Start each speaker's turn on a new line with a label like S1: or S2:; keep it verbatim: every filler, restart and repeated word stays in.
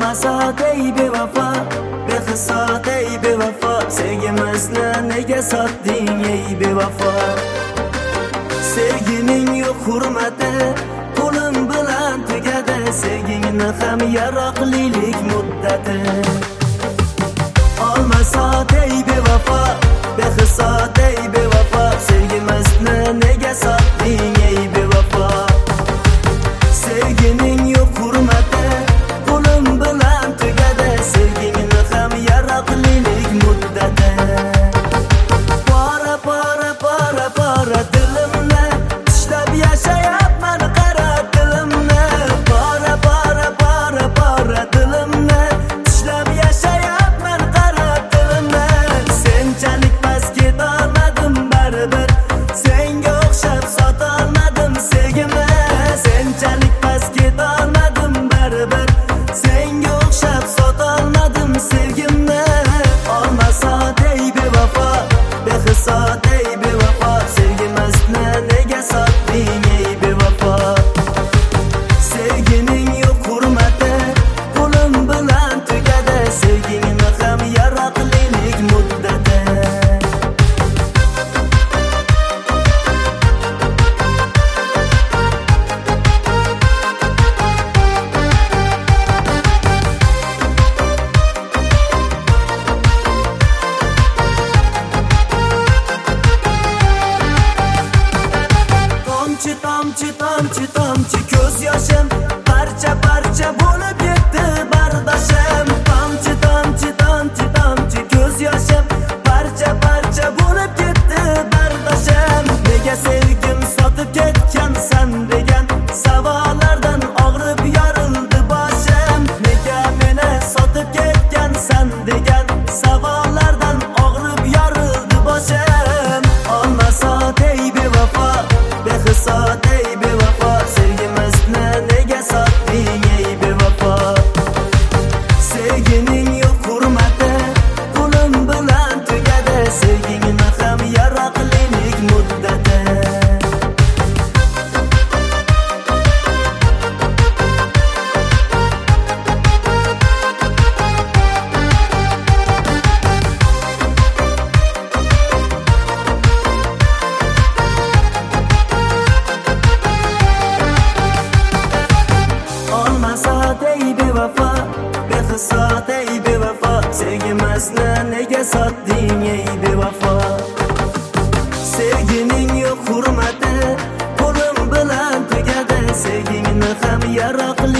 S1: Olmasa ey bevafo, behisat ey bevafo, sevgimizni nega sotding ey bevafo? Sevgining yo'q hurmati qo'lim bilan tugadi, sevgingni ham yaroqlilik muddati. Olmasa ey bevafo, behisat ey bevafo, sevgimizni nega sotding ey bevafo? Sevgining yo'q hurmati qo'lim bilan tugadi, sevgingni ham yaroqlilik muddati. Para para para para dilimni tishlab yashayapman, qara dilimni. Para para para para dilimni tishlab yashayapman, qara dilimni. Senchalik bas ketolmadim baribir, senga o'xshab sotolmadim sevgimni. Senchalik bas ketolmadim baribir, senga o'xshab sotolmadim sevgimni. Olmasa ey bevafo, behisat ey bevafo, sevgimizni nega sotding ey bevafo? Sevgining yo'q hurmati qo'lim bilan tugadi, sevgingni ham yaroqlilik muddati. Tomchi tomchi tomchi tomchi ko'z yoshim parcha parcha bo'lib ketdi bardoshim. Tomchi tomchi tomchi tomchi ko'z yoshim parcha parcha bo'lib ketdi bardoshim. Nega sevgim sotib ketgansan degan savollardan og'rib yorildi boshim. Nega meni sotib ketgansan degan savollardan og'rib yorildi boshim. Olmasa ey bevafo, behisat ey bevafo, sevgimizni nega sotding ey bevafo? Sevgining yo'q hurmati qo'lim bilan tugadi, sevgingni ham yaroqlilik muddati. Olmasa ey bevafo, behisat ey bevafo, sevgimizni nega sotding ey bevafo? Sevgining yo'q hurmati qo'lim bilan tugadi, sevgingni ham yaroqli